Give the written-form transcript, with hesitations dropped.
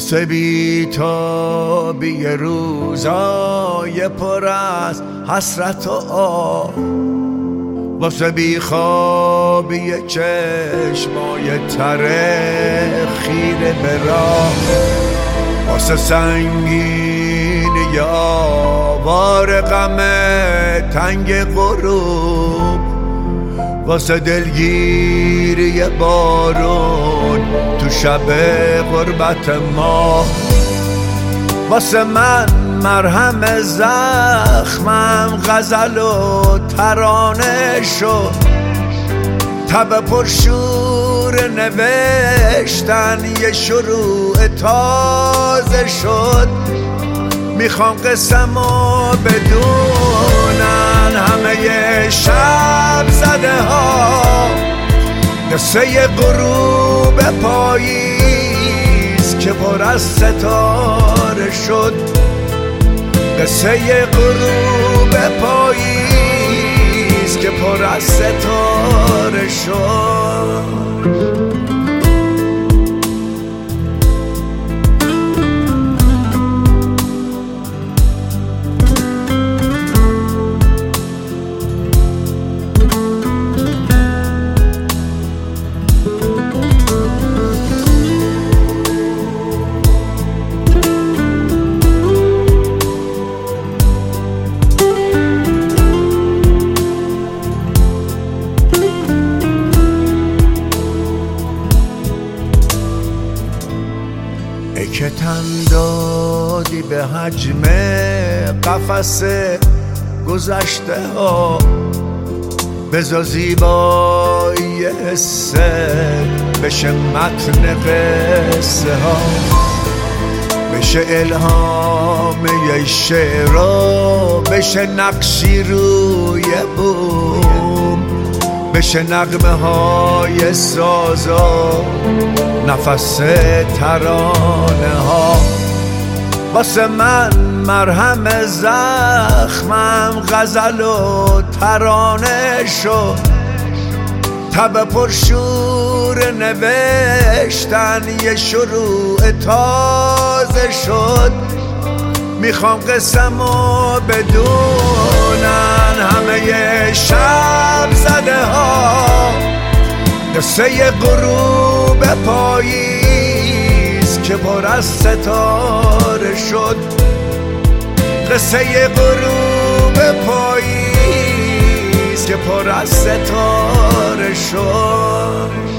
واسه بی‌تابی روزای پر از حسرت و آه، واسه بیخوابی چشمای تره خیره به راه، واسه سنگینی آوار غم تنگ غروب، واسه دلگیری بارون تو شب غربت ما، واسه من مرهم زخمم غزل و ترانه شد، تب پرشور نوشتن یه شروع تازه شد. میخوام قسمو بدونن همه شب زده ها، قصه غروب پاییز که پر از ستاره شد، قصه غروب پاییز که پر از ستاره شد. ای که تن دادی به حجم قفس گذشته ها، بذار زیبایی حسه بشه متن قصه ها، بشه الهام یه شعرها، بشه نقشی روی بوم، بشه نغمه های سازا نفس ترانه ها. واسه من مرهم زخمم غزل و ترانه شد، تب پرشور نوشتن یه شروع تازه شد. میخوام قسمو بدونن همه شب زده ها، قصه غروب پاییز که پر از ستاره شد، قصه غروب پاییز که پر از ستاره شد.